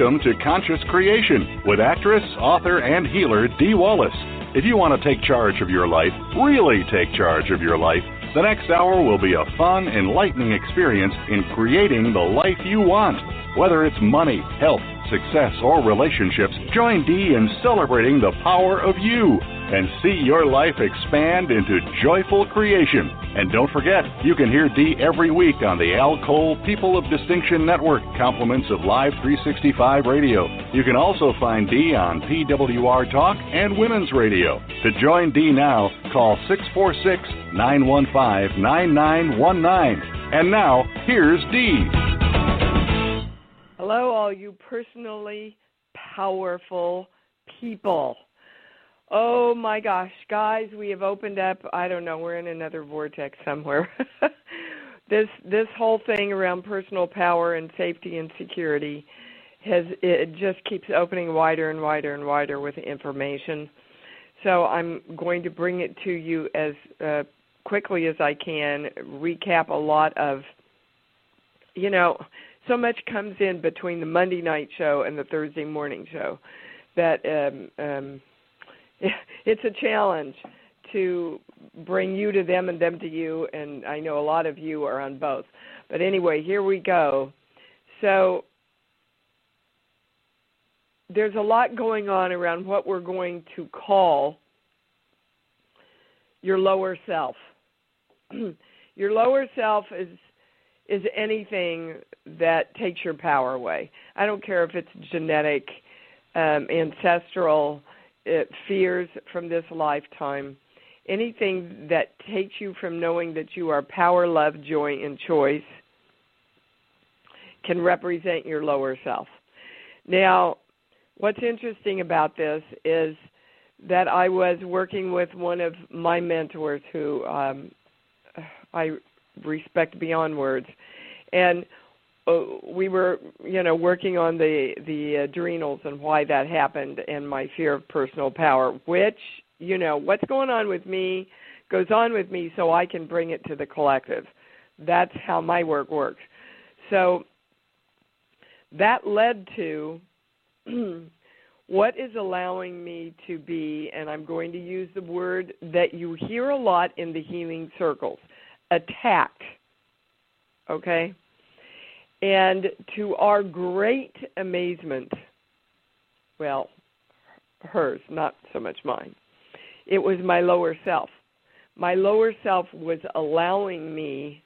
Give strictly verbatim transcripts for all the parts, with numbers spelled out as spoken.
Welcome to Conscious Creation with actress, author, and healer Dee Wallace. If you want to take charge of your life, really take charge of your life, the next hour will be a fun, enlightening experience in creating the life you want. Whether it's money, health, success, or relationships, join Dee in celebrating the power of you and see your life expand into joyful creation. And don't forget, you can hear Dee every week on the Al Cole People of Distinction Network, compliments of Live three sixty-five Radio. You can also find Dee on P W R Talk and Women's Radio. To join Dee now, call six four six, nine one five, nine nine one nine. And now, here's Dee. Hello, all you personally powerful people. Oh, my gosh, guys, we have opened up, I don't know, we're in another vortex somewhere. this this whole thing around personal power and safety and security, has it just keeps opening wider and wider and wider with information. So I'm going to bring it to you as uh, quickly as I can, recap a lot of, you know, so much comes in between the Monday night show and the Thursday morning show that um, um, it's a challenge to bring you to them and them to you, and I know a lot of you are on both. But anyway, here we go. So there's a lot going on around what we're going to call your lower self. Your lower self is is anything that takes your power away. I don't care if it's genetic, um, ancestral, uh, fears from this lifetime, anything that takes you from knowing that you are power, love, joy, and choice can represent your lower self. Now, what's interesting about this is that I was working with one of my mentors who um, I respect beyond words, and uh, we were, you know, working on the the adrenals and why that happened and my fear of personal power, which, you know, what's going on with me goes on with me so I can bring it to the collective. That's how my work works. So that led to what is allowing me to be, and I'm going to use the word that you hear a lot in the healing circles, attacked, okay? And to our great amazement, well, hers, not so much mine, it was my lower self. My lower self was allowing me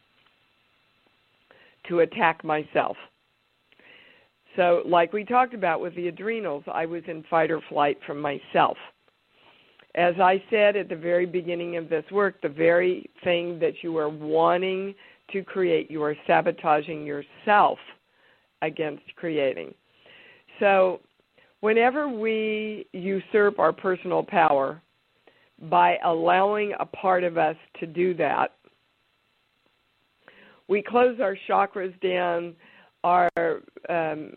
to attack myself. So like we talked about with the adrenals, I was in fight or flight from myself. As I said at the very beginning of this work, the very thing that you are wanting to create, you are sabotaging yourself against creating. So whenever we usurp our personal power by allowing a part of us to do that, we close our chakras down, our um,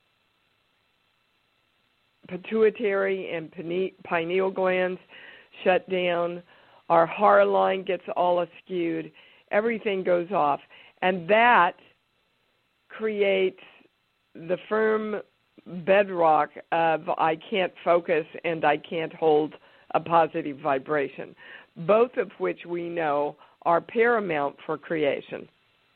pituitary and pineal glands shut down, our heart line gets all askewed, everything goes off. And that creates the firm bedrock of I can't focus and I can't hold a positive vibration, both of which we know are paramount for creation.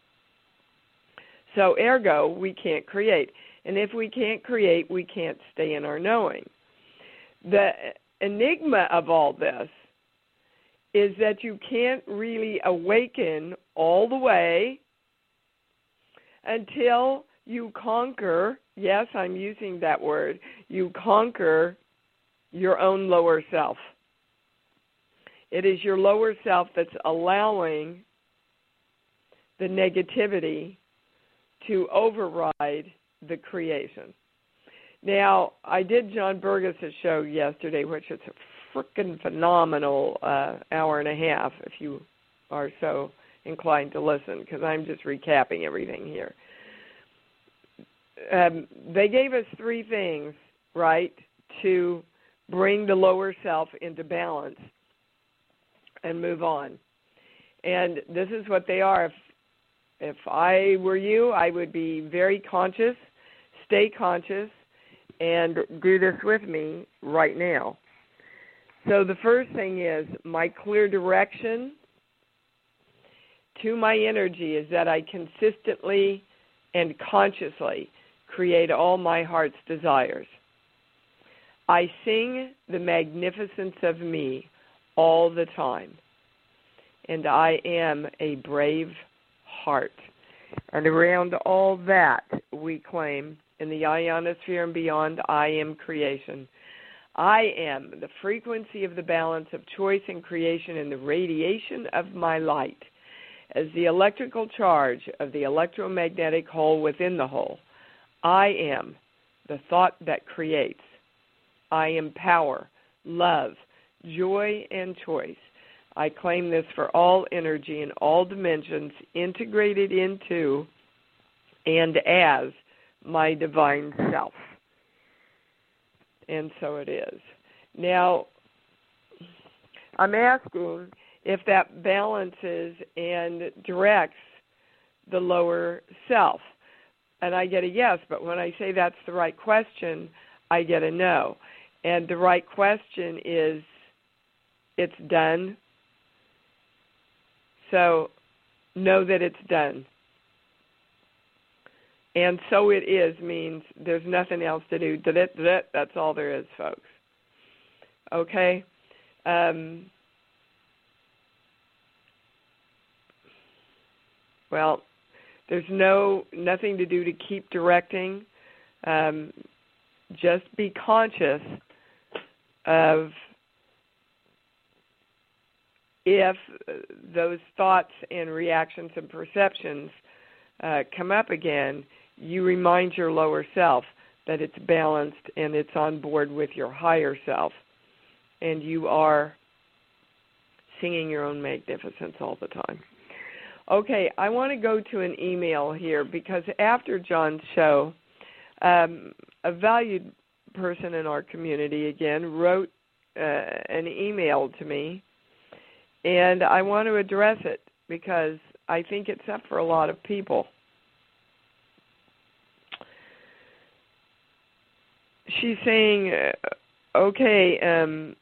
So ergo, we can't create. And if we can't create, we can't stay in our knowing. The enigma of all this is that you can't really awaken all the way until you conquer, yes, I'm using that word, you conquer your own lower self. It is your lower self that's allowing the negativity to override the creation. Now, I did John Burgess' show yesterday, which is a freaking phenomenal uh, hour and a half, if you are so inclined to listen, because I'm just recapping everything here. Um, they gave us three things, right, to bring the lower self into balance and move on. And this is what they are. If, if I were you, I would be very conscious, stay conscious, and do this with me right now. So the first thing is my clear direction to my energy is that I consistently and consciously create all my heart's desires. I sing the magnificence of me all the time, and I am a brave heart. And around all that, we claim in the ionosphere and beyond, I am creation. I am the frequency of the balance of choice and creation in the radiation of my light. As the electrical charge of the electromagnetic whole within the whole, I am the thought that creates. I am power, love, joy, and choice. I claim this for all energy in all dimensions, integrated into and as my divine self. And so it is. Now, I'm asking if that balances and directs the lower self. And I get a yes, but when I say that's the right question, I get a no. And the right question is, it's done. So know that it's done. And so it is means there's nothing else to do. That's all there is, folks. Okay? Um, well, there's no nothing to do to keep directing. Um, just be conscious of if those thoughts and reactions and perceptions uh, come up again, you remind your lower self that it's balanced and it's on board with your higher self, and you are singing your own magnificence all the time. Okay, I want to go to an email here because after John's show, um, a valued person in our community, again, wrote uh, an email to me, and I want to address it because I think it's up for a lot of people. She's saying, uh, okay, um,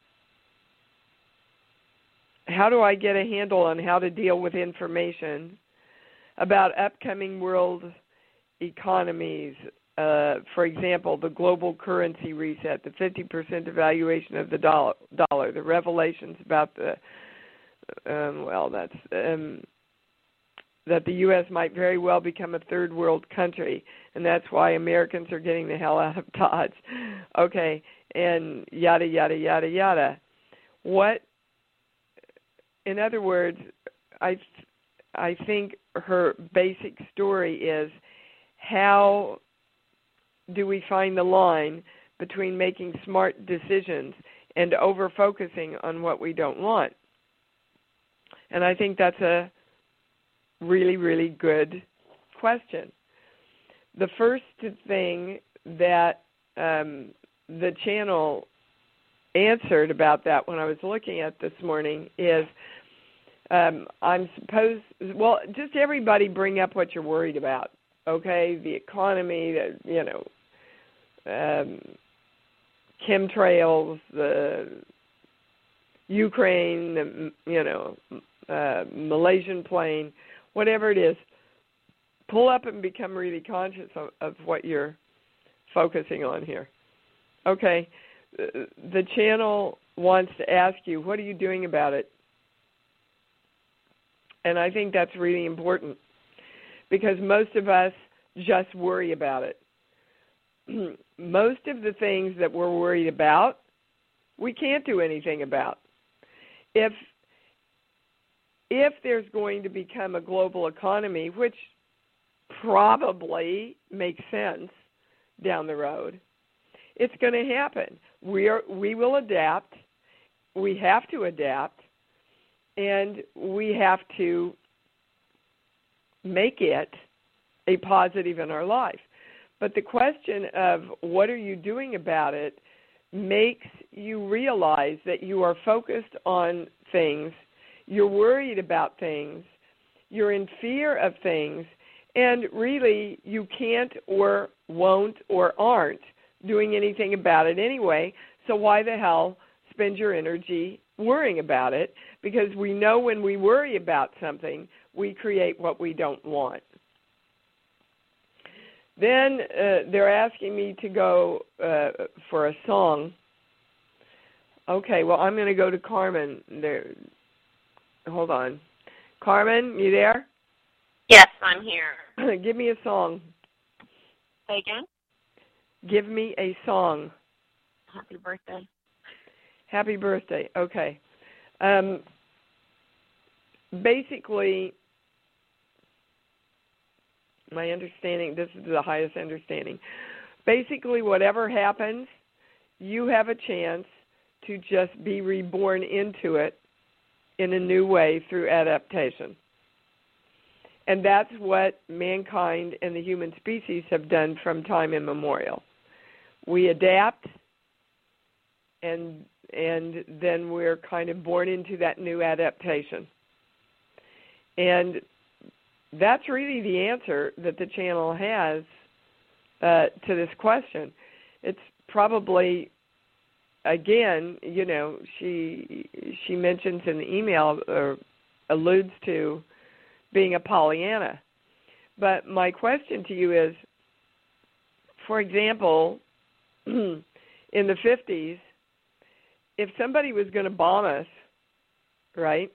how do I get a handle on how to deal with information about upcoming world economies? Uh, for example, the global currency reset, the fifty percent devaluation of the dollar, dollar the revelations about the, um, well, that's um, that the U S might very well become a third world country, and that's why Americans are getting the hell out of Dodge. Okay, and yada, yada, yada, yada. What, in other words, I, I think her basic story is how do we find the line between making smart decisions and over-focusing on what we don't want? And I think that's a really, really good question. The first thing that um, the channel answered about that when I was looking at this morning is um, I'm supposed, well, just everybody bring up what you're worried about, okay? The economy, the, you know, um, chemtrails, the Ukraine, the, you know, uh, Malaysian plane, whatever it is, pull up and become really conscious of, of what you're focusing on here. Okay, the channel wants to ask you, what are you doing about it? And I think that's really important because most of us just worry about it. Most of the things that we're worried about, we can't do anything about. If if there's going to become a global economy, which probably makes sense down the road, it's going to happen. We are we will adapt. We have to adapt, and we have to make it a positive in our life. But the question of what are you doing about it makes you realize that you are focused on things, you're worried about things, you're in fear of things, and really you can't or won't or aren't doing anything about it anyway. So why the hell spend your energy worrying about it? Because we know when we worry about something, we create what we don't want. Then uh, they're asking me to go uh, for a song. Okay, well, I'm going to go to Carmen. There. Hold on. Carmen, you there? Yes, I'm here. Give me a song. Say again? Give me a song. Happy birthday. Happy birthday. Okay. Um, basically, my understanding, this is the highest understanding. Basically, whatever happens, you have a chance to just be reborn into it in a new way through adaptation. And that's what mankind and the human species have done from time immemorial. We adapt, and and then we're kind of born into that new adaptation. And that's really the answer that the channel has uh, to this question. It's probably, again, you know, she she mentions in the email or alludes to being a Pollyanna. But my question to you is, for example, in the fifties, if somebody was going to bomb us, right,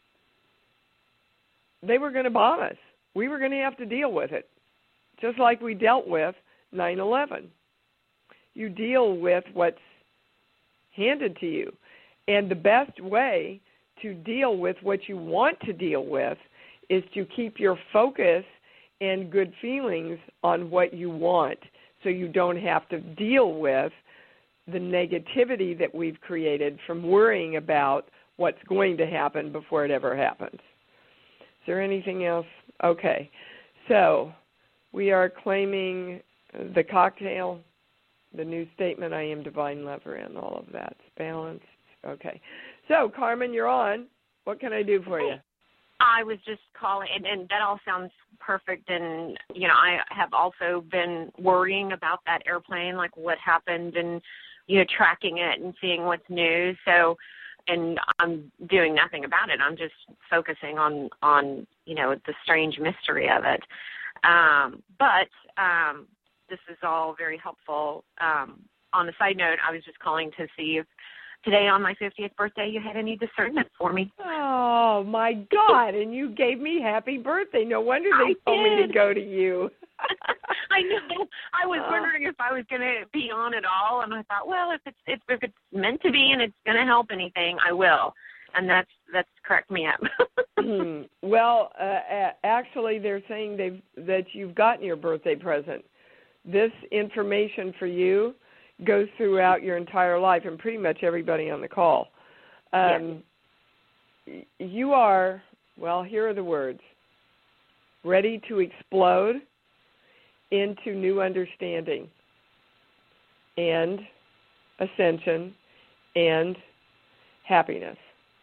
they were going to bomb us. We were going to have to deal with it, just like we dealt with nine eleven. You deal with what's handed to you. And the best way to deal with what you want to deal with is to keep your focus and good feelings on what you want, so you don't have to deal with the negativity that we've created from worrying about what's going to happen before it ever happens. Is there anything else? Okay. So we are claiming the cocktail, the new statement, I am divine lover, and all of that's balanced. Okay. So, Carmen, you're on. What can I do for you? I was just calling, and, and that all sounds perfect. And, you know, I have also been worrying about that airplane, like what happened, and, you know, tracking it and seeing what's new. So, and I'm doing nothing about it. I'm just focusing on, on you know, the strange mystery of it. Um, but um, this is all very helpful. Um, on a side note, I was just calling to see if today on my fiftieth birthday you had any discernment for me. Oh, my God, and you gave me happy birthday. No wonder they I told did. me to go to you. I know. I was wondering if I was going to be on at all, and I thought, well, if it's if, if it's meant to be and it's going to help anything, I will. And that's that's cracked me up. hmm. Well, uh, actually, they're saying they've that you've gotten your birthday present. This information for you goes throughout your entire life, and pretty much everybody on the call. Um, yes. You are, well, here are the words, ready to explode into new understanding and ascension and happiness.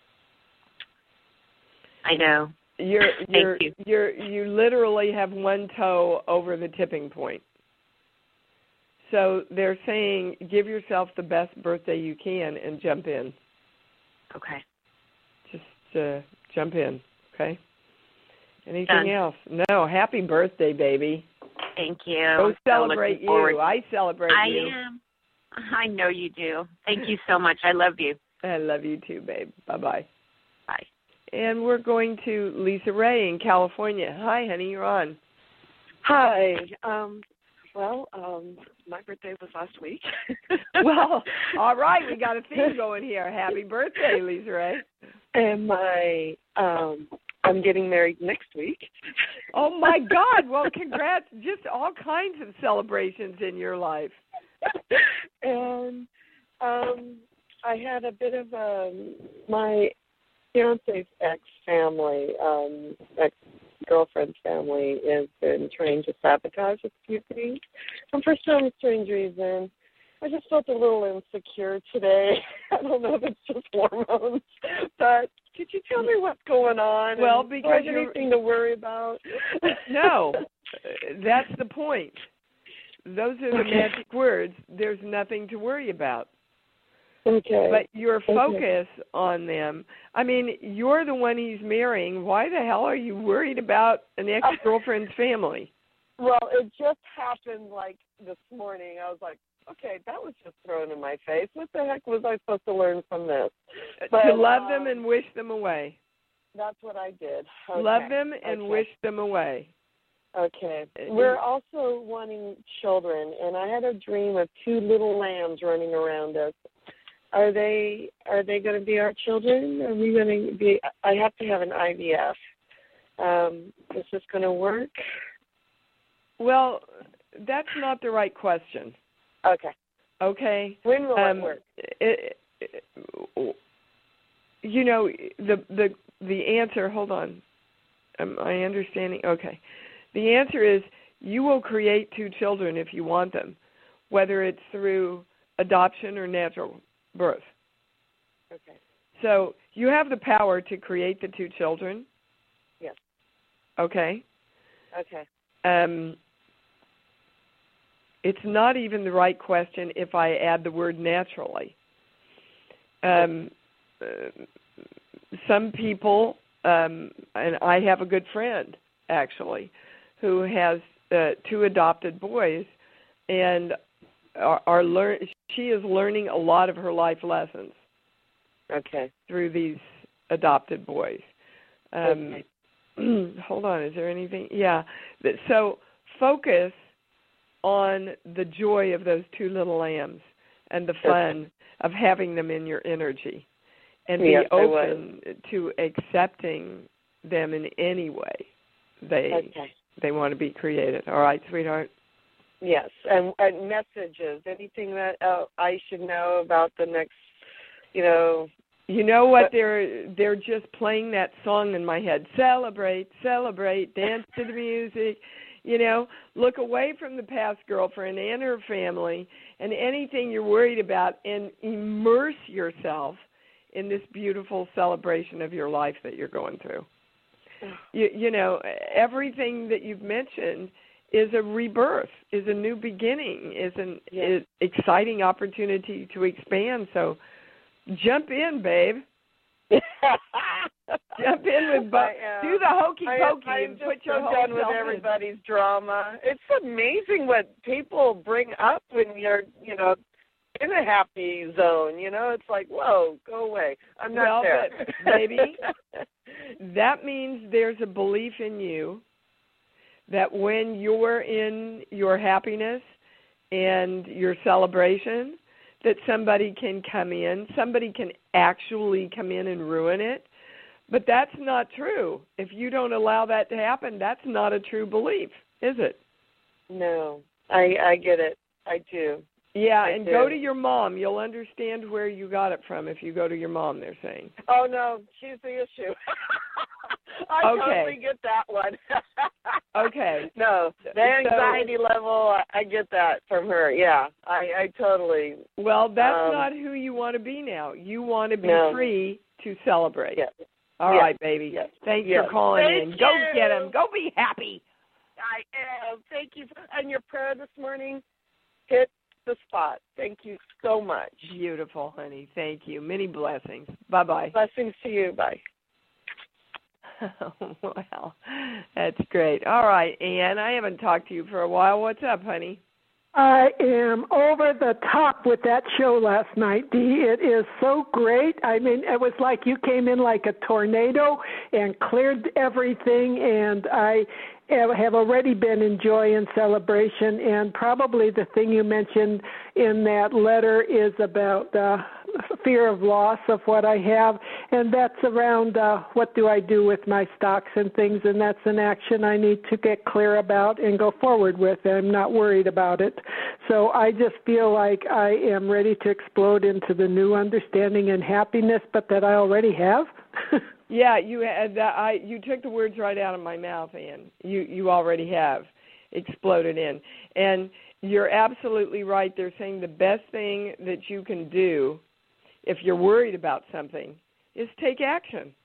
I know. You're, you're, Thank you. You're, you literally have one toe over the tipping point. So they're saying give yourself the best birthday you can and jump in. Okay. Just uh, jump in, okay? Anything Done. else? No, happy birthday, baby. Thank you. Go I'm celebrate so you. forward. I celebrate I you. am. I know you do. Thank you so much. I love you. I love you too, babe. Bye-bye. Bye. And we're going to Lisa Ray in California. Hi, honey, you're on. Hi. Um, well, um, my birthday was last week. Well, all right, we got a theme going here. Happy birthday, Lisa Ray. And my, um, I'm getting married next week. Oh, my God. Well, congrats. Just all kinds of celebrations in your life. And um, I had a bit of um, my fiance's ex-family, um, ex-girlfriend's family has been trying to sabotage a few things. And for some strange reason, I just felt a little insecure today. I don't know if it's just hormones, but could you tell me what's going on? Well, and because do I have anything to worry about? No, that's the point. those are the okay. magic words. There's nothing to worry about. Okay. But your focus okay. on them, I mean, you're the one he's marrying. Why the hell are you worried about an ex-girlfriend's family? Well, it just happened like this morning. I was like, okay, that was just thrown in my face. What the heck was I supposed to learn from this? But, to love um, them and wish them away. That's what I did. Okay. Love them and okay. wish them away. Okay. We're also wanting children, and I had a dream of two little lambs running around us. Are they are they going to be our children? Are we going to be? I have to have an I V F. Um, is this going to work? Well, that's not the right question. Okay. Okay. When will um, it work? It, it, you know, the the the answer. Hold on. Am I understanding? Okay. The answer is you will create two children if you want them, whether it's through adoption or natural birth. Okay. So you have the power to create the two children. Yes. Okay. Okay. Um, it's not even the right question if I add the word naturally. Um, uh, some people, um, and I have a good friend actually, who has uh, two adopted boys, and are, are learn. She is learning a lot of her life lessons. Okay. Through these adopted boys. Um, okay. Hold on, is there anything? Yeah. So focus on the joy of those two little lambs and the fun of having them in your energy, and be yes, open to accepting them in any way they okay. they want to be created. All right, sweetheart? Yes, and, and messages, anything that uh, I should know about the next, you know. You know what? They're they're just playing that song in my head. Celebrate, celebrate, dance to the music. You know, look away from the past girlfriend and her family and anything you're worried about, and immerse yourself in this beautiful celebration of your life that you're going through. You, you know, everything that you've mentioned is a rebirth, is a new beginning, is an yes. is exciting opportunity to expand. So jump in, babe. Jump in with bo- do the hokey pokey I, and put just your so whole done with self everybody's in. drama. It's amazing what people bring up when you're, you know, in a happy zone. You know, it's like, whoa, go away. I'm not well, there. But, baby, that means there's a belief in you that when you're in your happiness and your celebration, that somebody can come in, somebody can actually come in and ruin it. But that's not true. If you don't allow that to happen, that's not a true belief, is it? No, I I get it. I do. Yeah, I and do. go to your mom. You'll understand where you got it from if you go to your mom, they're saying. Oh, no, she's the issue. I okay. totally get that one. okay. No, the anxiety so, level, I get that from her. Yeah, I, I totally. Well, that's um, not who you want to be now. You want to be no. free to celebrate. Yes. All yes. right, baby. Yes. Thanks yes. for calling Thank in. You. Go get him. Go be happy. I am. Thank you. And your prayer this morning hit the spot. Thank you so much. Beautiful, honey. Thank you. Many blessings. Bye-bye. Blessings to you. Bye. Well, that's great. All right, Ann, I haven't talked to you for a while. What's up, honey? I am over the top with that show last night, Dee. It is so great. I mean, it was like you came in like a tornado and cleared everything, and I have already been enjoying celebration. And probably the thing you mentioned in that letter is about the fear of loss of what I have, and that's around uh, what do I do with my stocks and things, and that's an action I need to get clear about and go forward with. I'm not worried about it. So I just feel like I am ready to explode into the new understanding and happiness, but that I already have. Yeah, you had that. I you took the words right out of my mouth, Ann. You you already have exploded in, and you're absolutely right. They're saying the best thing that you can do if you're worried about something is take action.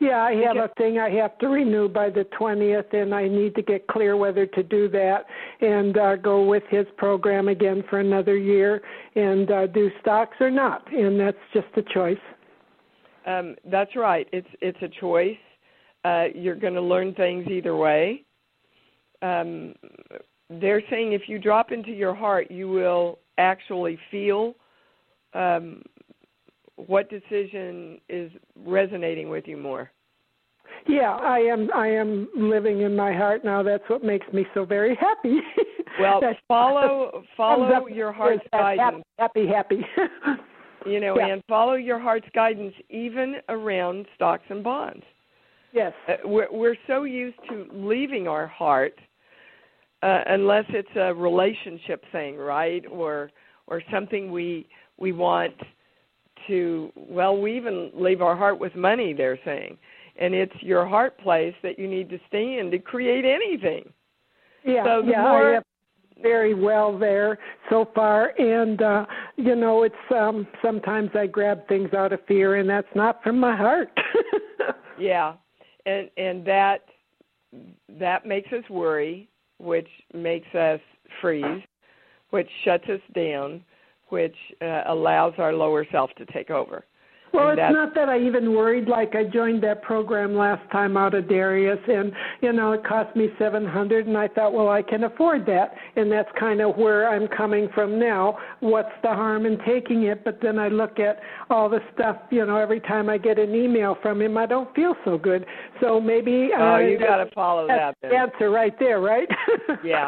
Yeah, I have because, a thing I have to renew by the twentieth, and I need to get clear whether to do that and uh, go with his program again for another year and uh, do stocks or not, and that's just a choice. Um, that's right. It's it's a choice. Uh, you're going to learn things either way. Um, they're saying if you drop into your heart, you will actually feel um, what decision is resonating with you more. Yeah, I am. I am living in my heart now. That's what makes me so very happy. Well, follow follow your heart's guidance. Happy, happy. You know, yeah. And follow your heart's guidance even around stocks and bonds. Yes. Uh, we're, we're so used to leaving our heart, uh, unless it's a relationship thing, right, or or something we we want to. Well, we even leave our heart with money. They're saying, and it's your heart place that you need to stay in to create anything. Yeah. So the yeah. more, I have very well there so far, and uh you know, it's um sometimes I grab things out of fear, and that's not from my heart. Yeah, and and that that makes us worry, which makes us freeze, which shuts us down, which uh, allows our lower self to take over. Well, And it's not that I even worried. Like, I joined that program last time out of Darius, and, you know, it cost me seven hundred dollars, and I thought, well, I can afford that, and that's kind of where I'm coming from now. What's the harm in taking it? But then I look at all the stuff, you know, every time I get an email from him, I don't feel so good. So maybe... Oh, uh, you got to follow that, then. That's the answer right there, right? Yeah.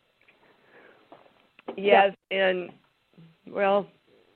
Yes, yeah. And, well...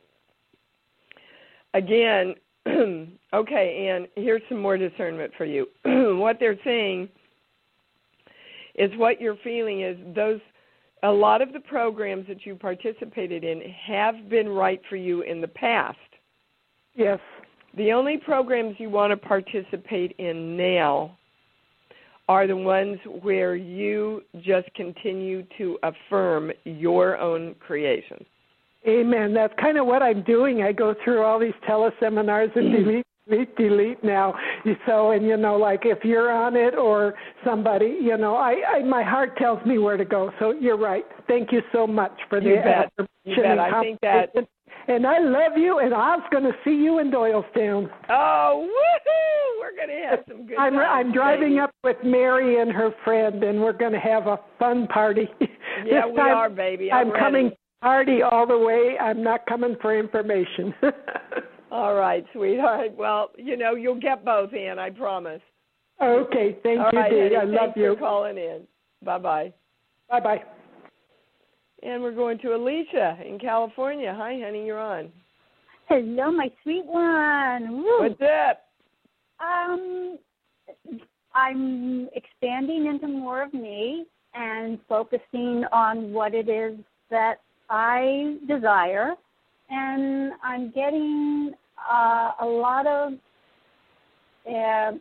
Again, okay, and here's some more discernment for you. What they're saying is what you're feeling is those, a lot of the programs that you participated in have been right for you in the past. Yes. The only programs you want to participate in now are the ones where you just continue to affirm your own creation. Amen. That's kind of what I'm doing. I go through all these teleseminars and delete, delete, delete now. So, and, you know, like if you're on it or somebody, you know, I, I my heart tells me where to go. So you're right. Thank you so much for the you bet. You bet. I think that. And I love you, and I was going to see you in Doylestown. Oh, woohoo! We're going to have some good I'm, times, I'm driving baby. up with Mary and her friend, and we're going to have a fun party. Yeah, we time, are, baby. I'm, I'm ready. coming party all the way. I'm not coming for information. All right, sweetheart. Well, you know, you'll get both, Ann, I promise. Okay, thank all you, right, Dee. honey, I love thanks you. for calling in. Bye-bye. Bye-bye. And we're going to Alicia in California. Hi, honey, you're on. Hello, my sweet one. Woo. What's up? Um, I'm expanding into more of me and focusing on what it is that I desire, and I'm getting uh, a lot of uh,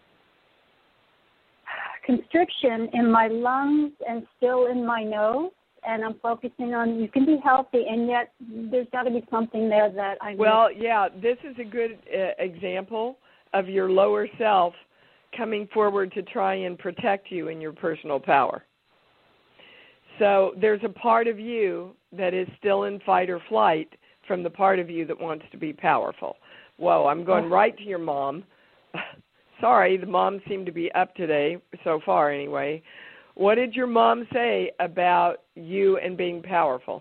constriction in my lungs and still in my nose, and I'm focusing on you can be healthy, and yet there's got to be something there that I Well, yeah, this is a good uh, example of your lower self coming forward to try and protect you in your personal power. So there's a part of you that is still in fight or flight from the part of you that wants to be powerful. Whoa, I'm going right to your mom. Sorry, the mom seemed to be up today, so far anyway. What did your mom say about you and being powerful?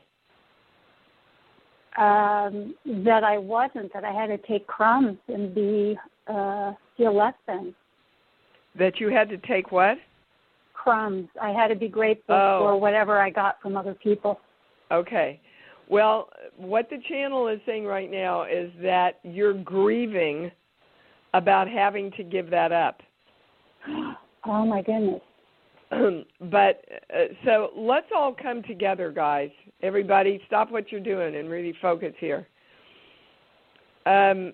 Um, that I wasn't, that I had to take crumbs and be uh, feel less than. That you had to take what? Crumbs. I had to be grateful oh. for whatever I got from other people. Okay. Well, what the channel is saying right now is that you're grieving about having to give that up. Oh, my goodness. But uh, so let's all come together, guys. Everybody, stop what you're doing and really focus here. Um,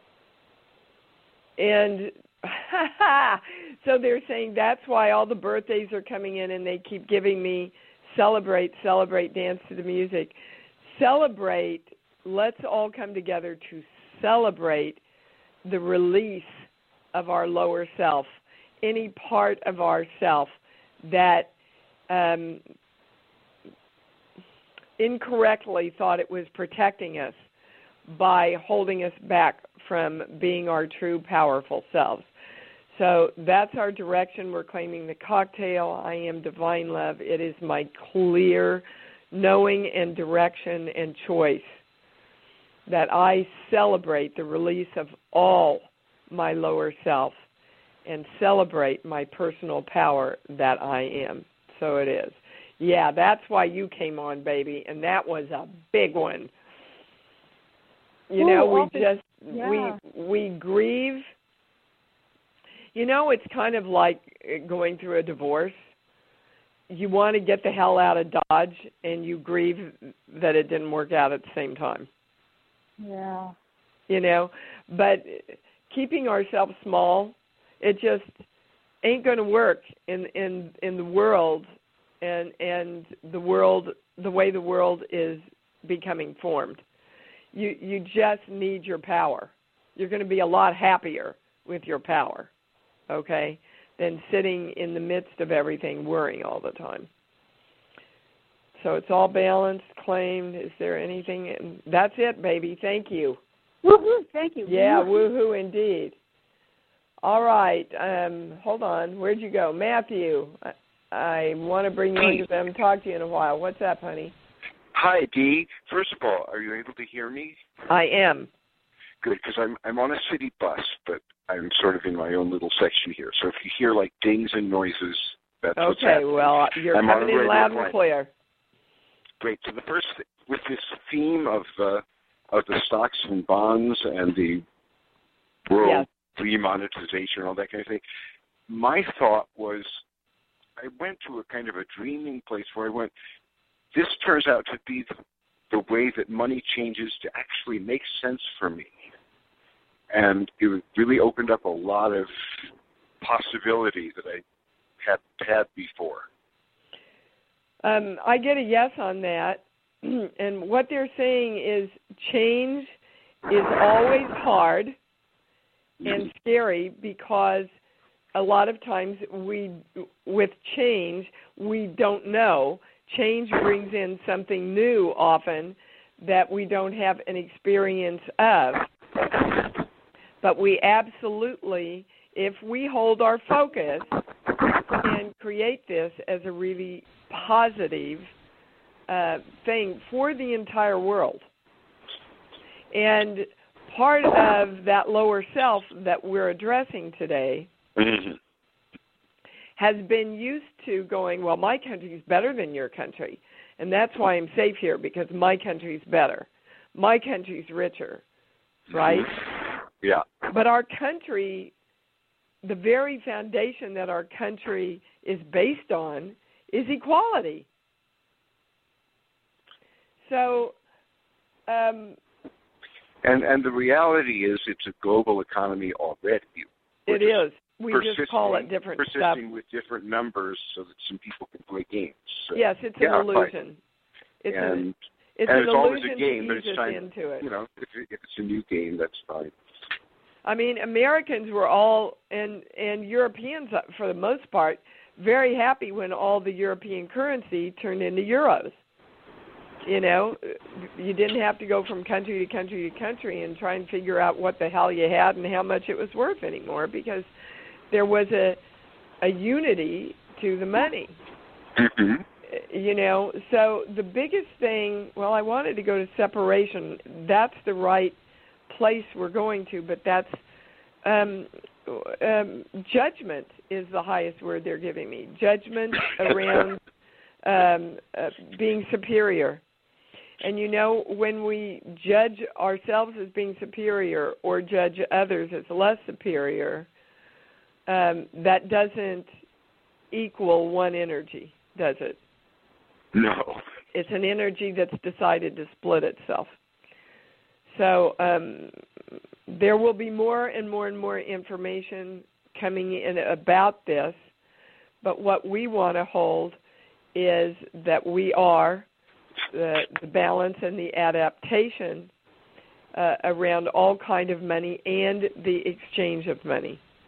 and so they're saying that's why all the birthdays are coming in and they keep giving me celebrate, celebrate, dance to the music. Celebrate, let's all come together to celebrate the release of our lower self, any part of ourself that um, incorrectly thought it was protecting us by holding us back from being our true powerful selves. So that's our direction. We're claiming the cocktail. I am divine love. It is my clear knowing and direction and choice that I celebrate the release of all my lower self and celebrate my personal power that I am. So it is. Yeah, that's why you came on, baby, and that was a big one. You know, Ooh, we just, yeah. we we grieve. You know, it's kind of like going through a divorce. You want to get the hell out of Dodge, and you grieve that it didn't work out at the same time. Yeah. You know, but keeping ourselves small, it just ain't going to work in, in in the world and and the world the way the world is becoming formed. You you just need your power. You're going to be a lot happier with your power, okay, than sitting in the midst of everything worrying all the time. So it's all balanced, claimed. Is there anything? That's it, baby. Thank you. Woohoo! Thank you. Yeah, woohoo indeed. All right. Um, hold on. Where'd you go? Matthew, I, I want to bring you into them and talk to you in a while. What's up, honey? Hi, Dee. First of all, are you able to hear me? I am. Good, because I'm I'm on a city bus, but I'm sort of in my own little section here. So if you hear like dings and noises, that's what's Okay, happening. well, you're I'm coming in loud and line. clear. Great. So the first, th- with this theme of uh, of the stocks and bonds and the world yes. remonetization and all that kind of thing, my thought was, I went to a kind of a dreaming place where I went, this turns out to be the, the way that money changes to actually make sense for me. And it really opened up a lot of possibility that I had had before. Um, I get a yes on that. And what they're saying is change is always hard and scary because a lot of times we, with change, we don't know. Change brings in something new often that we don't have an experience of. But we absolutely, if we hold our focus and create this as a really positive uh, thing for the entire world. And part of that lower self that we're addressing today mm-hmm. has been used to going, well, my country's better than your country, and that's why I'm safe here, because my country's better. My country's richer, right? Yeah. But our country, the very foundation that our country is based on is equality. So, um, and and the reality is, it's a global economy already. It is. We just call it different persisting stuff. Persisting with different numbers so that some people can play games. So, yes, it's yeah, an illusion. It's and, an, it's and an it's always illusion a game, to but ease it's us time, into it. You know, if, if it's a new game, that's fine. I mean, Americans were all, and and Europeans for the most part, very happy when all the European currency turned into euros. You know, you didn't have to go from country to country to country and try and figure out what the hell you had and how much it was worth anymore, because there was a a unity to the money. Mm-hmm. You know, so the biggest thing, well, I wanted to go to separation. That's the right place we're going to, but that's um, um, judgment is the highest word they're giving me. Judgment around um, uh, being superior. And, you know, when we judge ourselves as being superior or judge others as less superior, um, that doesn't equal one energy, does it? No. It's an energy that's decided to split itself. So um, there will be more and more and more information coming in about this, but what we want to hold is that we are the, the balance and the adaptation uh, around all kind of money and the exchange of money.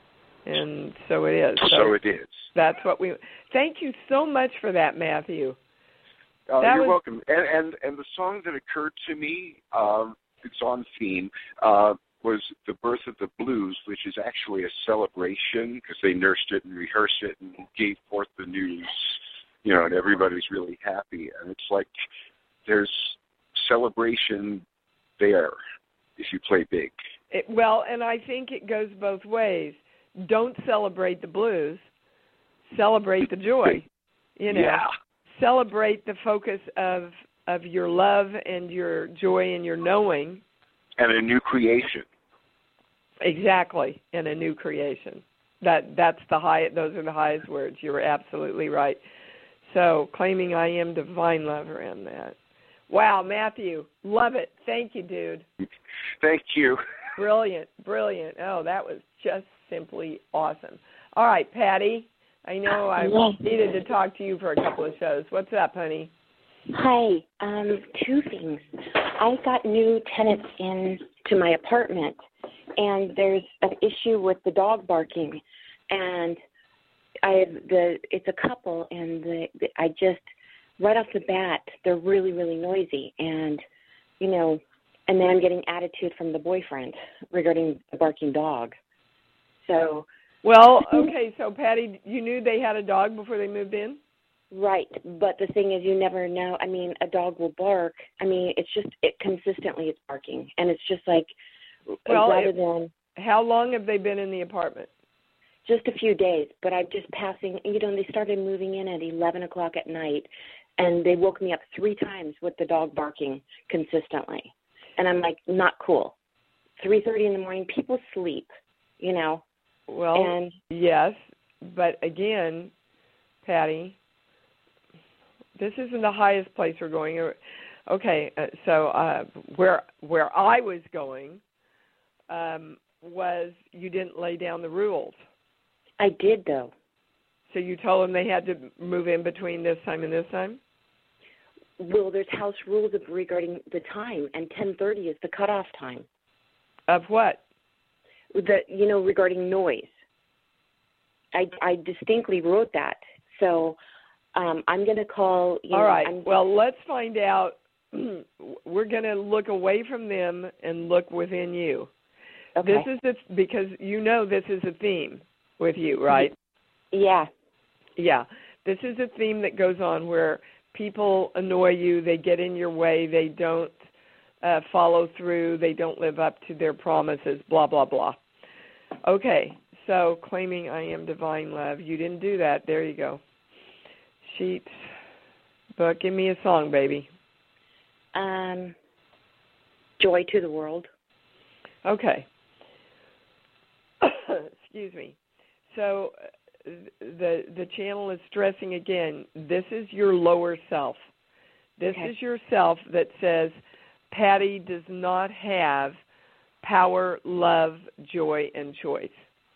and so it is. So, so it is. That's what we. Thank you so much for that, Matthew. Uh, that you're was, welcome. And, and and the song that occurred to me, um, it's on theme, uh, was The Birth of the Blues, which is actually a celebration because they nursed it and rehearsed it and gave forth the news, you know, and everybody's really happy. And it's like there's celebration there if you play big. It, well, and I think it goes both ways. Don't celebrate the blues. Celebrate the joy. You know, yeah. Celebrate the focus of of your love and your joy and your knowing. And a new creation. Exactly, and a new creation. That that's the high. Those are the highest words. You're absolutely right. So, claiming I am divine love around that. Wow, Matthew, love it. Thank you, dude. Thank you. Brilliant, brilliant. Oh, that was just simply awesome. All right, Patty, I know I yeah. needed to talk to you for a couple of shows. What's up, honey? Hi. Um, two things. I got new tenants in to my apartment, and there's an issue with the dog barking. And I the it's a couple, and the, the I just right off the bat they're really really noisy, and you know. And then I'm getting attitude from the boyfriend regarding the barking dog. So, well, okay. So, Patty, you knew they had a dog before they moved in? Right, but the thing is, you never know. I mean, a dog will bark. I mean, it's just it consistently it's barking, and it's just like well, rather it, than. How long have they been in the apartment? Just a few days, but I'm just passing. You know, they started moving in at eleven o'clock at night, and they woke me up three times with the dog barking consistently. And I'm like, not cool. three thirty in the morning, people sleep, you know. Well, and, yes, but again, Patty, this isn't the highest place we're going. Okay, uh, so uh, where where I was going um, was you didn't lay down the rules. I did, though. So you told them they had to move in between this time and this time? Well, there's house rules of regarding the time, and ten thirty is the cutoff time. Of what? The you know regarding noise. I, I distinctly wrote that, so um, I'm going to call. You All know, right. I'm, well, let's find out. We're going to look away from them and look within you. Okay. This is the, because you know this is a theme with you, right? Yeah. Yeah. This is a theme that goes on where people annoy you, they get in your way, they don't uh, follow through, they don't live up to their promises, blah, blah, blah. Okay, so claiming I am divine love. You didn't do that. There you go. Sheets. But give me a song, baby. Um, Joy to the World. Okay. Excuse me. So the the channel is stressing again, this is your lower self. This okay. is your self that says, Patty does not have power, love, joy, and choice.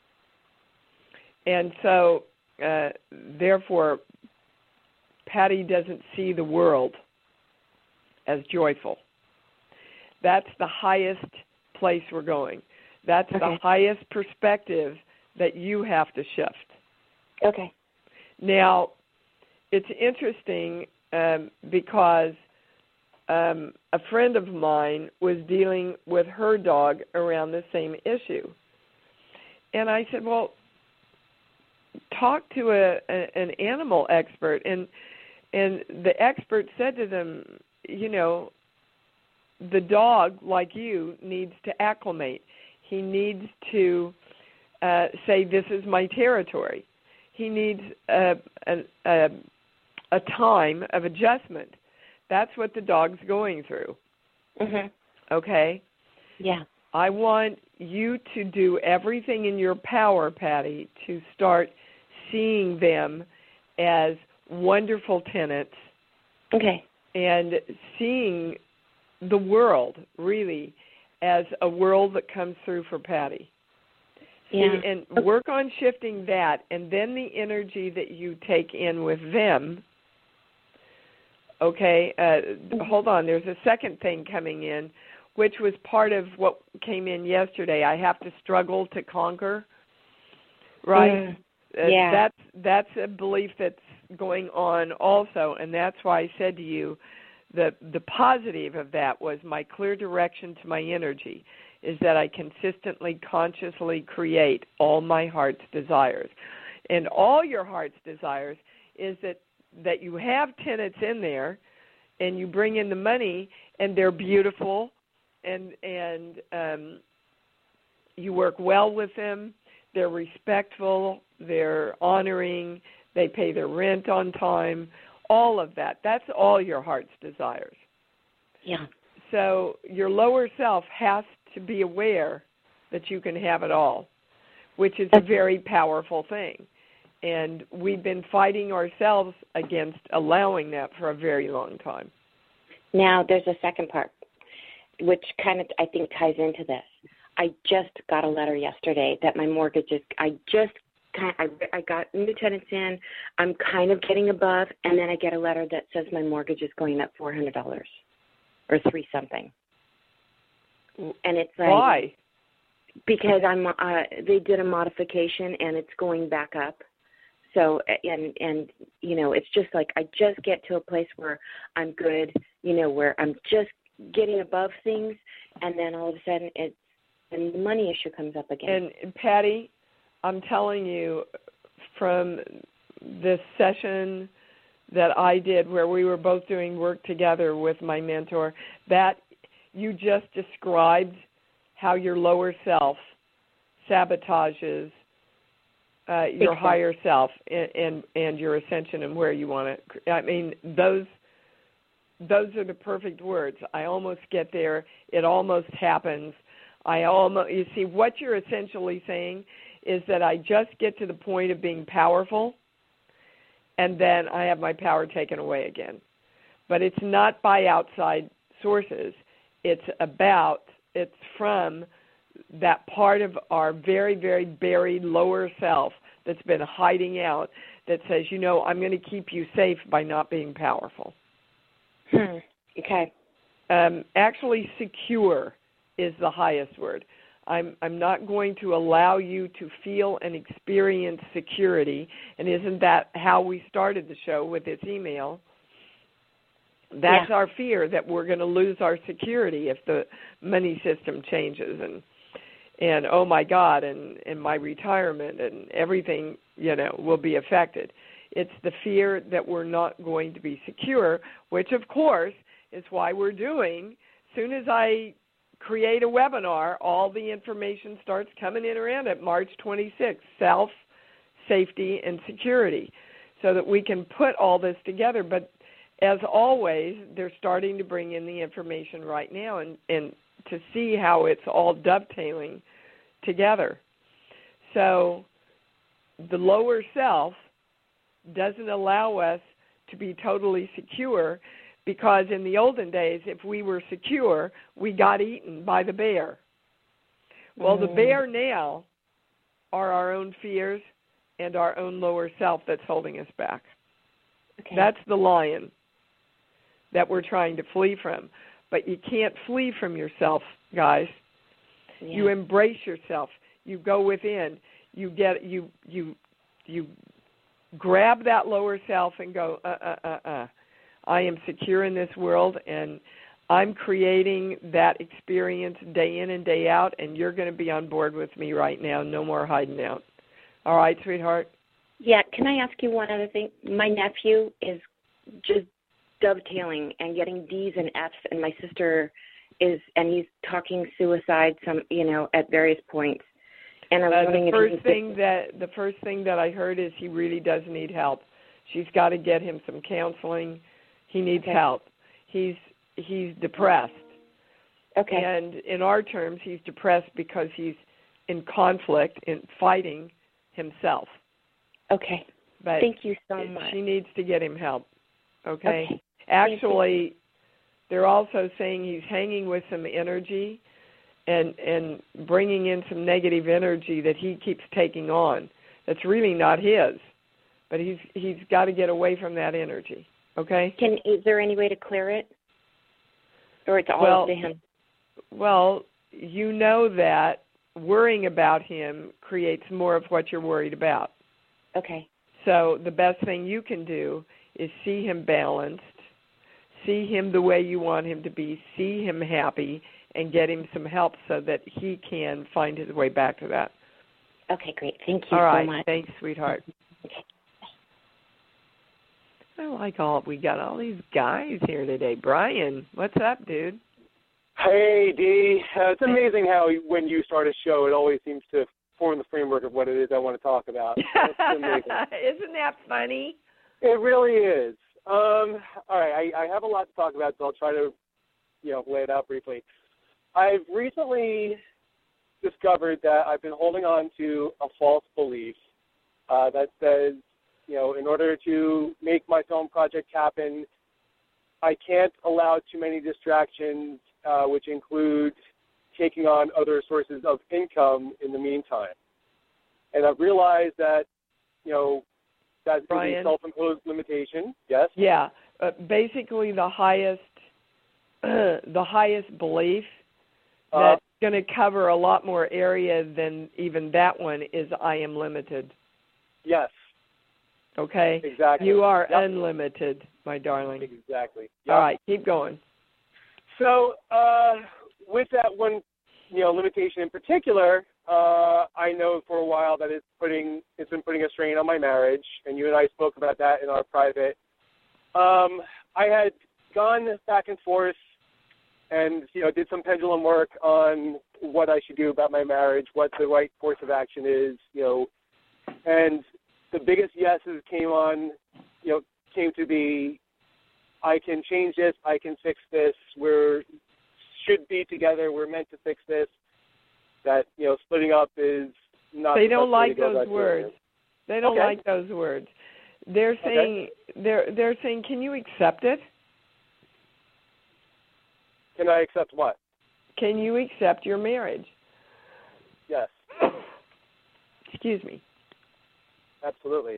And so, uh, therefore, Patty doesn't see the world as joyful. That's the highest place we're going. That's okay. the highest perspective that you have to shift. Okay. Now, it's interesting um, because um, a friend of mine was dealing with her dog around the same issue. And I said, well, talk to a, a an animal expert. And and the expert said to them, you know, the dog, like you, needs to acclimate. He needs to uh, say, this is my territory. He needs a, a, a time of adjustment. That's what the dog's going through. Mm-hmm. Okay? Yeah. I want you to do everything in your power, Patty, to start seeing them as wonderful tenants. Okay. And seeing the world, really, as a world that comes through for Patty. Yeah. See, and work on shifting that, and then the energy that you take in with them. Okay, uh, hold on. There's a second thing coming in, which was part of what came in yesterday. I have to struggle to conquer. right? Mm. Uh, Yeah. That's that's a belief that's going on also, and that's why I said to you that the positive of that was my clear direction to my energy is that I consistently, consciously create all my heart's desires. And all your heart's desires is that, that you have tenants in there and you bring in the money and they're beautiful and and um, you work well with them, they're respectful, they're honoring, they pay their rent on time, all of that. That's all your heart's desires. Yeah. So your lower self has to be aware that you can have it all, which is a very powerful thing. And we've been fighting ourselves against allowing that for a very long time. Now, there's a second part, which kind of, I think, ties into this. I just got a letter yesterday that my mortgage is, I just kind of, I, I got new tenants in, I'm kind of getting above, and then I get a letter that says my mortgage is going up four hundred dollars or three something. And it's like, why? Because I'm, uh, they did a modification and it's going back up. So, and, and, you know, it's just like I just get to a place where I'm good, you know, where I'm just getting above things, and then all of a sudden it's, and the money issue comes up again. And, and Patty, I'm telling you from this session that I did where we were both doing work together with my mentor, that you just described how your lower self sabotages uh, your higher self and, and and your ascension and where you want to. I mean, those those are the perfect words. I almost get there. It almost happens. I almost. You see, what you're essentially saying is that I just get to the point of being powerful, and then I have my power taken away again. But it's not by outside sources. It's about, it's from that part of our very, very buried lower self that's been hiding out that says, you know, I'm going to keep you safe by not being powerful. Hmm. Okay. Um, actually, secure is the highest word. I'm I'm not going to allow you to feel and experience security. And isn't that how we started the show with this email? That's yeah. our fear, that we're going to lose our security if the money system changes. And, and oh, my God, and, and my retirement and everything, you know, will be affected. It's the fear that we're not going to be secure, which, of course, is why we're doing, as soon as I create a webinar, all the information starts coming in around it, March twenty-sixth, self, safety, and security, so that we can put all this together. But as always, they're starting to bring in the information right now and, and to see how it's all dovetailing together. So the lower self doesn't allow us to be totally secure, because in the olden days, if we were secure, we got eaten by the bear. Well, mm. the bear now are our own fears and our own lower self that's holding us back. Okay. That's the lion that we're trying to flee from. But you can't flee from yourself, guys. Yeah. You embrace yourself. You go within. You get you you you grab that lower self and go, uh uh uh uh. I am secure in this world, and I'm creating that experience day in and day out, and you're going to be on board with me right now. No more hiding out. All right, sweetheart? Yeah, can I ask you one other thing? My nephew is just dovetailing and getting D's and F's, and my sister is, and he's talking suicide some, you know, at various points. And I was uh, wondering the first if thing that the first thing that I heard is he really does need help. She's got to get him some counseling. He needs okay. help. He's he's depressed. Okay. And in our terms, he's depressed because he's in conflict, in fighting himself. Okay. But thank you so much. She needs to get him help. Okay. Okay. Actually, they're also saying he's hanging with some energy and and bringing in some negative energy that he keeps taking on. That's really not his. But he's he's got to get away from that energy. Okay. Can is there any way to clear it, or it's all well, up to him? Well, you know that worrying about him creates more of what you're worried about. Okay. So the best thing you can do is see him balanced, see him the way you want him to be, see him happy, and get him some help so that he can find his way back to that. Okay, great. Thank you all right. so much. Thanks, sweetheart. Okay. I like all, we got all these guys here today. Brian, what's up, dude? Hey, Dee. Uh, it's amazing how when you start a show, it always seems to form the framework of what it is I want to talk about. It's amazing. Isn't that funny? It really is. Um, all right, I, I have a lot to talk about, so I'll try to, you know, lay it out briefly. I've recently discovered that I've been holding on to a false belief uh, that says, you know, in order to make my film project happen, I can't allow too many distractions, uh, which include taking on other sources of income in the meantime. And I've realized that, you know, that's a self-imposed limitation. Yes? Yeah. Uh, basically, the highest, the highest belief uh, that's going to cover a lot more area than even that one is I am limited. Yes. Okay? Exactly. You are yep. unlimited, my darling. Exactly. Yep. All right, keep going. So uh, with that one, you know, limitation in particular, uh, I know for a while that it's putting it's been putting a strain on my marriage, and you and I spoke about that in our private. Um, I had gone back and forth, and you know, did some pendulum work on what I should do about my marriage, what the right course of action is, you know, and the biggest yeses came on, you know, came to be, I can change this, I can fix this, we're should be together, we're meant to fix this. That, you know, splitting up is not. They the don't best like way to go those about words. doing it. They don't okay. like those words. They're saying okay. they're they're saying, can you accept it? Can I accept what? Can you accept your marriage? Yes. Excuse me. Absolutely.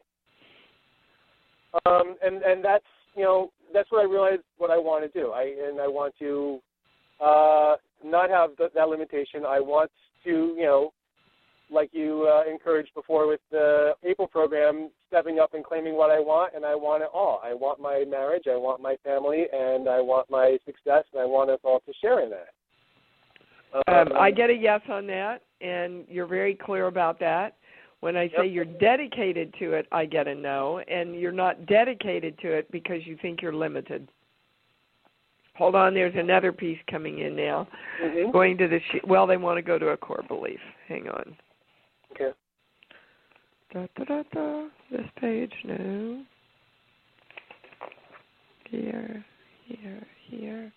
Um, and and that's you know that's what I realized what I want to do. I and I want to uh, not have the, that limitation. I want to you know, like you uh, encouraged before with the April program, stepping up and claiming what I want, and I want it all. I want my marriage, I want my family, and I want my success, and I want us all to share in that. Um, um, I get a yes on that, and you're very clear about that. When I say yep. you're dedicated to it, I get a no, and you're not dedicated to it because you think you're limited. Hold on, there's another piece coming in now. Mm-hmm. Going to the, sh- well, they want to go to a core belief. Hang on. Okay. Da, da, da, da. This page, no. Here, here, here.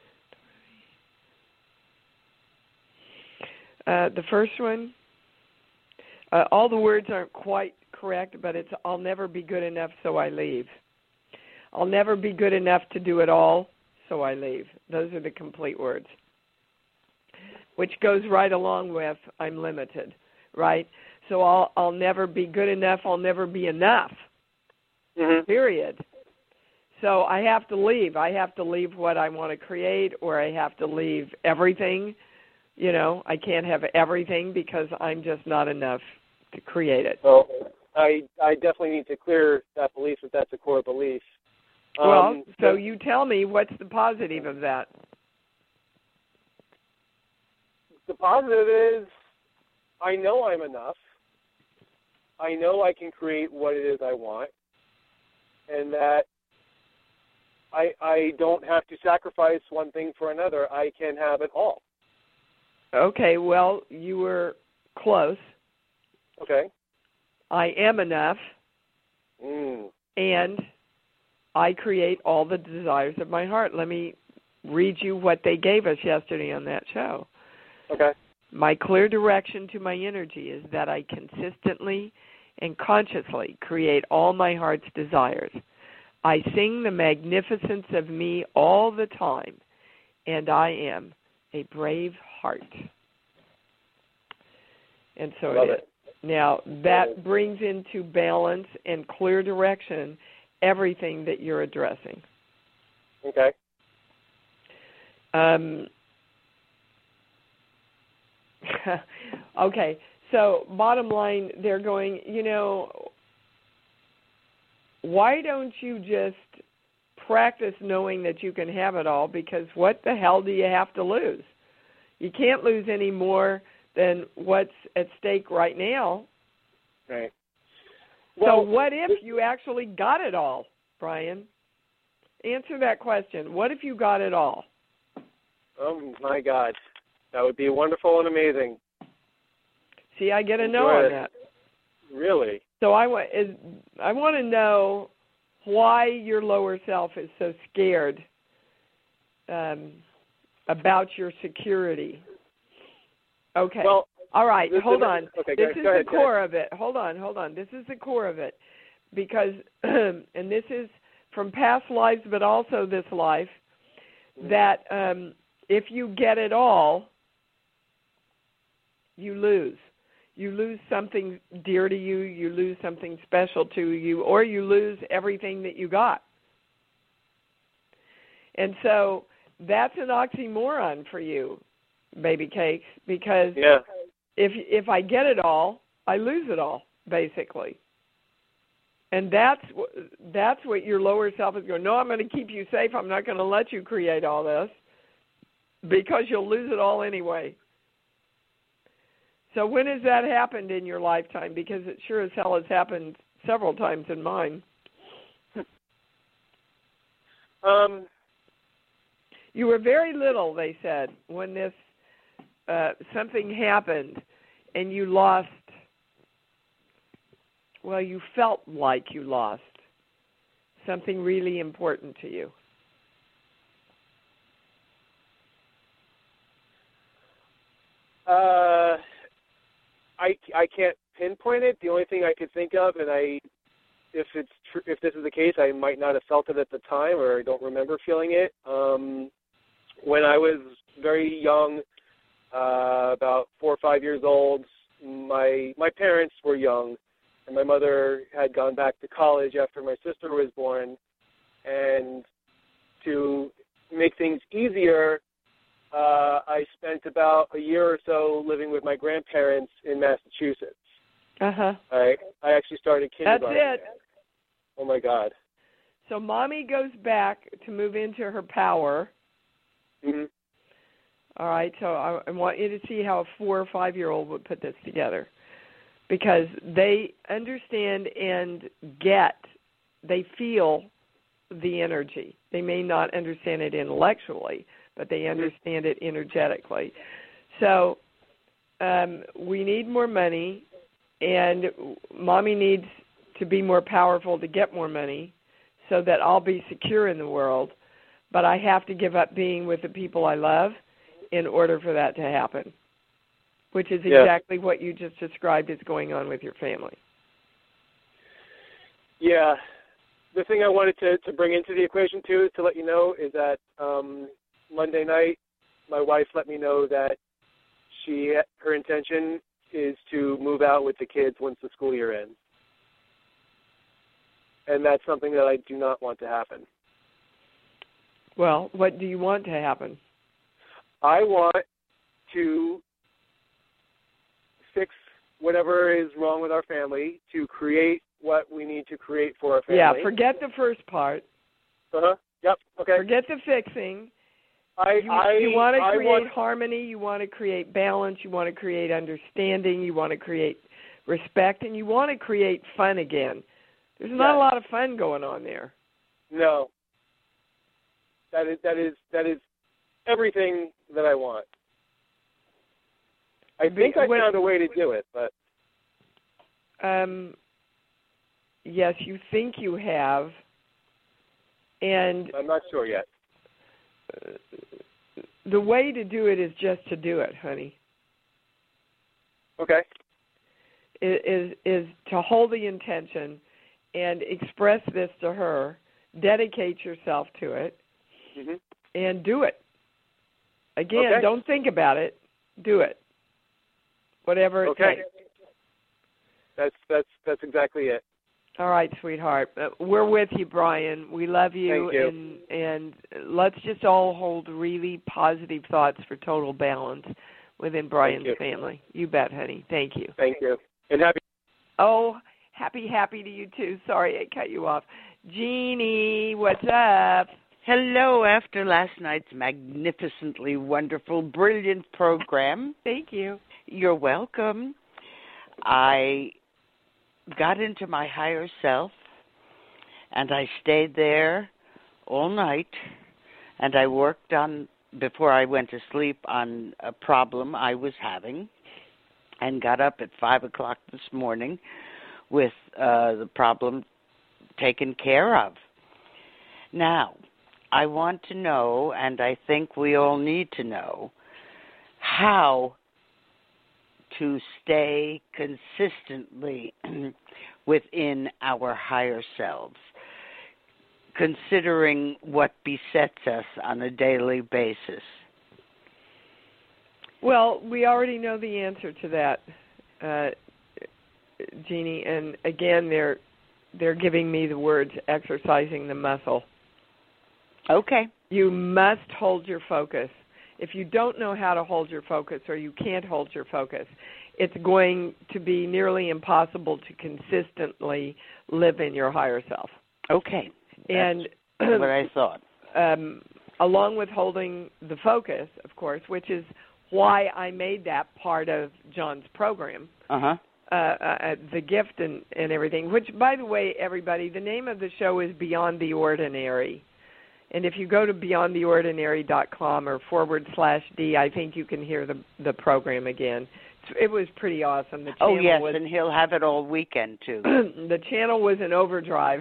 Uh, the first one, uh, all the words aren't quite correct, but it's I'll never be good enough, so I leave. I'll never be good enough to do it all, so I leave. Those are the complete words, which goes right along with I'm limited, right? So I'll I'll never be good enough. I'll never be enough, mm-hmm. period. So I have to leave. I have to leave what I want to create, or I have to leave everything. You know, I can't have everything because I'm just not enough to create it. Well, I I definitely need to clear that belief if that's a core belief. Um, well, so you tell me what's the positive of that? The positive is I know I'm enough. I know I can create what it is I want, and that I I don't have to sacrifice one thing for another. I can have it all. Okay, well, you were close. Okay. I am enough, mm. and I create all the desires of my heart. Let me read you what they gave us yesterday on that show. Okay. My clear direction to my energy is that I consistently and consciously create all my heart's desires. I sing the magnificence of me all the time, and I am a brave heart. And so Love it is. It. Now, that brings into balance and clear direction everything that you're addressing. Okay. Um, Okay, so bottom line, they're going, you know, why don't you just practice knowing that you can have it all, because what the hell do you have to lose? You can't lose any more than what's at stake right now. Right. Well, so what if you actually got it all, Brian? Answer that question. What if you got it all? Oh, my God. That would be wonderful and amazing. See, I get a no on that. Really? So I, wa- is, I want to know why your lower self is so scared um, about your security. Okay. Well, all right, this, hold this, on. Okay, this go, is go ahead, the core of it. Hold on, hold on. This is the core of it. Because, and this is from past lives, but also this life, that um, if you get it all, you lose. You lose something dear to you, you lose something special to you, or you lose everything that you got. And so that's an oxymoron for you, Baby Cakes, because yeah. if if I get it all, I lose it all, basically. And that's that's what your lower self is going, no, I'm going to keep you safe. I'm not going to let you create all this, because you'll lose it all anyway. So when has that happened in your lifetime? Because it sure as hell has happened several times in mine. Um, you were very little, they said, when this uh, something happened and you lost, well, you felt like you lost something really important to you. Uh... I, I can't pinpoint it. The only thing I could think of, and I, if it's tr- if this is the case, I might not have felt it at the time, or I don't remember feeling it. Um, when I was very young, uh, about four or five years old, my my parents were young, and my mother had gone back to college after my sister was born, and to make things easier, Uh, I spent about a year or so living with my grandparents in Massachusetts. Uh-huh. I, I actually started kindergarten. That's it. Oh, my God. So mommy goes back to move into her power. Mm-hmm. All right, so I, I want you to see how a four- or five-year-old would put this together, because they understand and get, they feel the energy. They may not understand it intellectually, but they understand it energetically. So um, we need more money, and mommy needs to be more powerful to get more money so that I'll be secure in the world, but I have to give up being with the people I love in order for that to happen, which is yeah. exactly what you just described is going on with your family. Yeah. The thing I wanted to, to bring into the equation, too, to let you know, is that um, Monday night, my wife let me know that she her intention is to move out with the kids once the school year ends. And that's something that I do not want to happen. Well, what do you want to happen? I want to fix whatever is wrong with our family, to create what we need to create for our family. Yeah, forget the first part. Uh-huh. Yep, okay. Forget the fixing. I, you, I, you want to I create want... harmony, you want to create balance, you want to create understanding, you want to create respect, and you want to create fun again. There's not yes. a lot of fun going on there. No. That is that is that is everything that I want. I think I when, found a way to do it, but um yes, you think you have, and I'm not sure yet. The way to do it is just to do it, honey. Okay. Is is to hold the intention and express this to her, dedicate yourself to it, mm-hmm. and do it. Again, okay. Don't think about it. Do it. Whatever it okay. takes. That's that's that's exactly it. All right, sweetheart. Uh, we're with you, Brian. We love you, Thank you. and and let's just all hold really positive thoughts for total balance. within Brian's family. You bet, honey. Thank you. Thank you. And happy. Oh, happy, happy to you too. Sorry I cut you off. Jeannie, what's up? Hello, after last night's magnificently wonderful, brilliant program. Thank you. You're welcome. I got into my higher self, and I stayed there all night, and I worked on, before I went to sleep, on a problem I was having, and got up at five o'clock this morning with uh, the problem taken care of. Now, I want to know, and I think we all need to know, how to stay consistently within our higher selves, considering what besets us on a daily basis. Well, we already know the answer to that, uh, Jeannie, and again, they're they're giving me the words exercising the muscle. Okay. You must hold your focus. If you don't know how to hold your focus or you can't hold your focus, it's going to be nearly impossible to consistently live in your higher self. Okay. And that's what I thought. Um, along with holding the focus, of course, which is why I made that part of John's program. Uh-huh. Uh, uh, the gift and, and everything, which, by the way, everybody, the name of the show is Beyond the Ordinary. And if you go to beyond the ordinary dot com or forward slash D, I think you can hear the the program again. It was pretty awesome. The oh, yes, was, and he'll have it all weekend, too. The channel was in overdrive.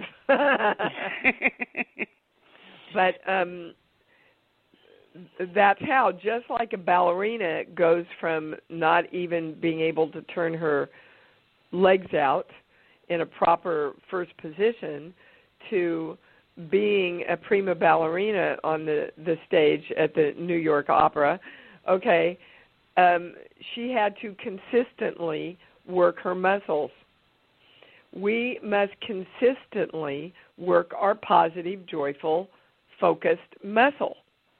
But um, that's how, just like a ballerina goes from not even being able to turn her legs out in a proper first position to being a prima ballerina on the, the stage at the New York Opera, okay, um, she had to consistently work her muscles. We must consistently work our positive, joyful, focused muscle.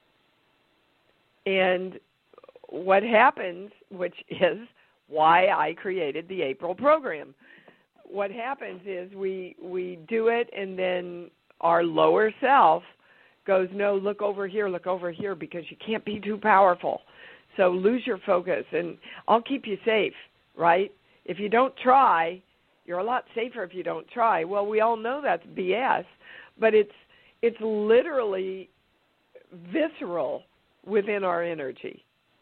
And what happens, which is why I created the April program, what happens is we we do it, and then our lower self goes, no, look over here, look over here, because you can't be too powerful. So lose your focus, and I'll keep you safe, right? If you don't try, you're a lot safer if you don't try. Well, we all know that's B S, but it's it's literally visceral within our energy.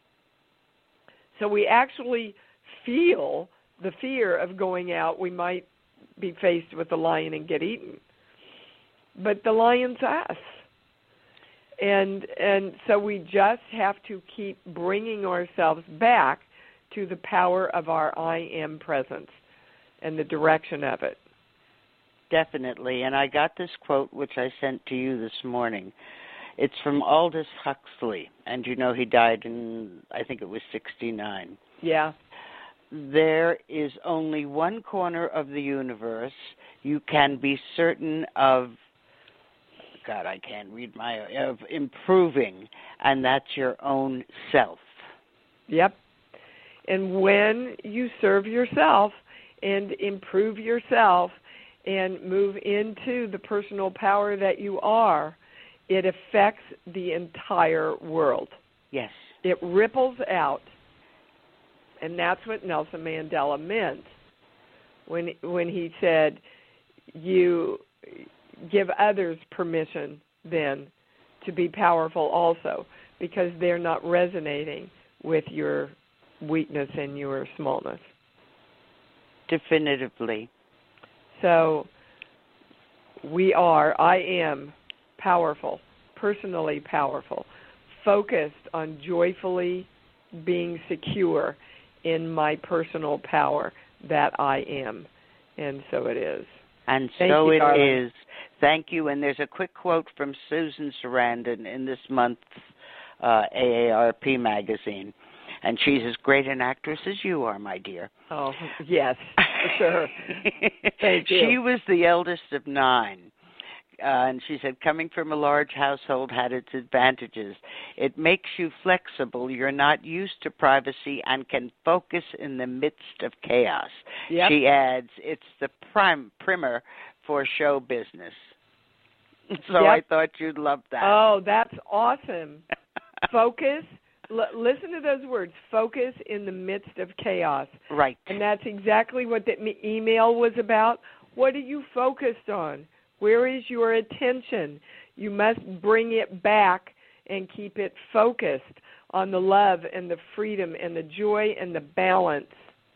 So we actually feel the fear of going out. We might be faced with a lion and get eaten. But the lion's us. And and so we just have to keep bringing ourselves back to the power of our I am presence and the direction of it. Definitely. And I got this quote, which I sent to you this morning. It's from Aldous Huxley. And, you know, he died in, I think it was sixty-nine. Yeah. There is only one corner of the universe you can be certain of, God, I can't read my, of improving, and that's your own self. Yep. And when you serve yourself and improve yourself and move into the personal power that you are, it affects the entire world. Yes. It ripples out. And that's what Nelson Mandela meant when when he said, you give others permission then to be powerful also, because they're not resonating with your weakness and your smallness. Definitively. So we are, I am powerful, personally powerful, focused on joyfully being secure in my personal power that I am. And so it is. And Thank so you, it darling. is. Thank you. And there's a quick quote from Susan Sarandon in this month's uh, A A R P magazine. And she's as great an actress as you are, my dear. Oh, yes, for sure. Thank you. She was the eldest of nine. uh, and she said, coming from a large household had its advantages. It makes you flexible. You're not used to privacy and can focus in the midst of chaos. Yep. She adds, it's the prime primer for show business. So yep. I thought you'd love that. Oh, that's awesome. Focus. L- listen to those words. Focus in the midst of chaos. Right. And that's exactly what the me- email was about. What are you focused on? Where is your attention? You must bring it back and keep it focused on the love and the freedom and the joy and the balance.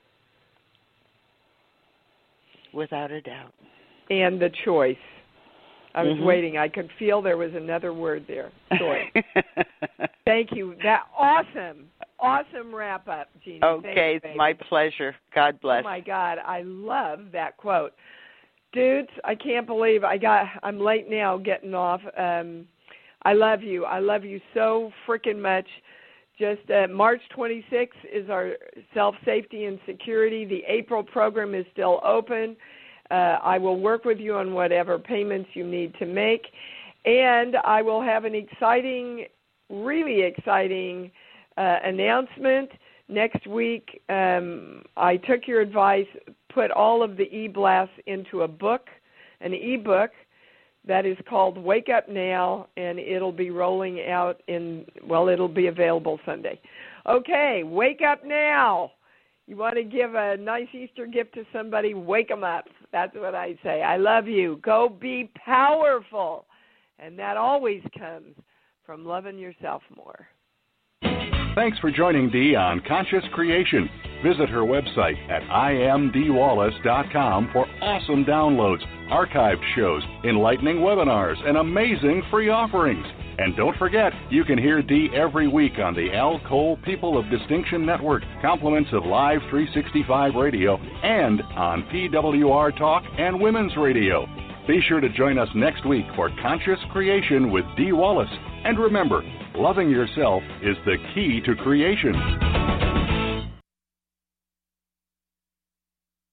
Without a doubt. And the choice. I was mm-hmm. waiting. I could feel there was another word there. Choice. Thank you. That awesome, awesome wrap up, Jeanie. Okay, Thanks, it's my pleasure. God bless. Oh my God, I love that quote, dudes. I can't believe I got. I'm late now, getting off. Um, I love you. I love you so freaking much. Just uh, March twenty-sixth is our self safety and security. The April program is still open. Uh, I will work with you on whatever payments you need to make. And I will have an exciting, really exciting uh, announcement next week. Um, I took your advice, put all of the e-blasts into a book, an e-book that is called Wake Up Now, and it'll be rolling out in, well, it'll be available Sunday. Okay, wake up now. You want to give a nice Easter gift to somebody, wake them up. That's what I say. I love you. Go be powerful. And that always comes from loving yourself more. Thanks for joining Dee on Conscious Creation. Visit her website at I am Dee Wallace dot com for awesome downloads, archived shows, enlightening webinars, and amazing free offerings. And don't forget, you can hear Dee every week on the Al Cole People of Distinction Network, compliments of Live three sixty-five Radio, and on P W R Talk and Women's Radio. Be sure to join us next week for Conscious Creation with Dee Wallace. And remember, loving yourself is the key to creation.